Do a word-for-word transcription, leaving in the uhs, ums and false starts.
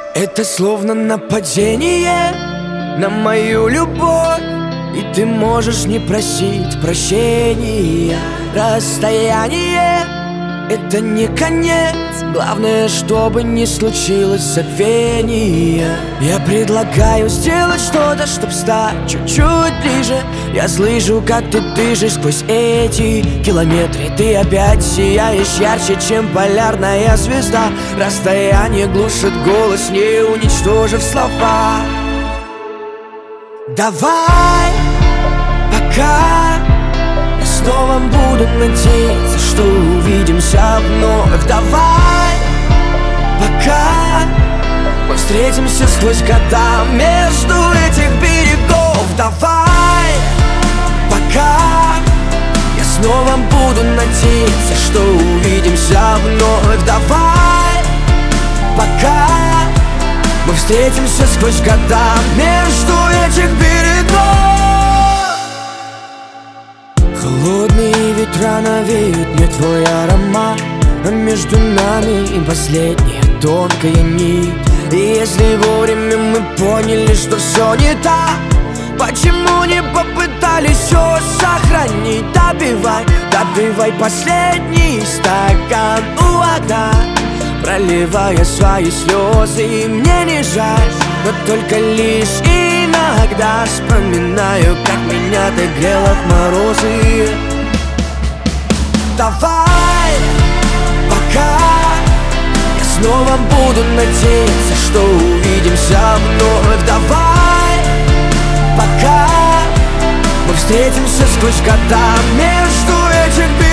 Это словно нападение на мою любовь, и ты можешь не просить прощения. Расстояние — это не конец, главное, чтобы не случилось забвения. Я предлагаю сделать что-то, чтоб стать чуть-чуть ближе. Я слышу, как ты дышишь сквозь эти километры. Ты опять сияешь ярче, чем полярная звезда. Расстояние глушит голос, не уничтожив слова. Давай, пока я снова буду надеяться, что увидимся вновь. Давай, пока мы встретимся сквозь года между этих берегов. Давай, пока я снова буду надеяться, что увидимся вновь. Давай, пока мы встретимся сквозь года между этих берегов. Холодные ветра навеют мне твой аромат, а между нами последняя тонкая нить. И если вовремя мы поняли, что все не так, почему не попытались все сохранить? Допивай, допивай последний стакан у окна, проливая свои слезы. И мне не жаль, но только лишь иногда вспоминаю, как меня ты грела в морозы. Давай, пока я снова буду надеяться, что увидимся вновь. Давай, пока мы встретимся сквозь года между этих берегов.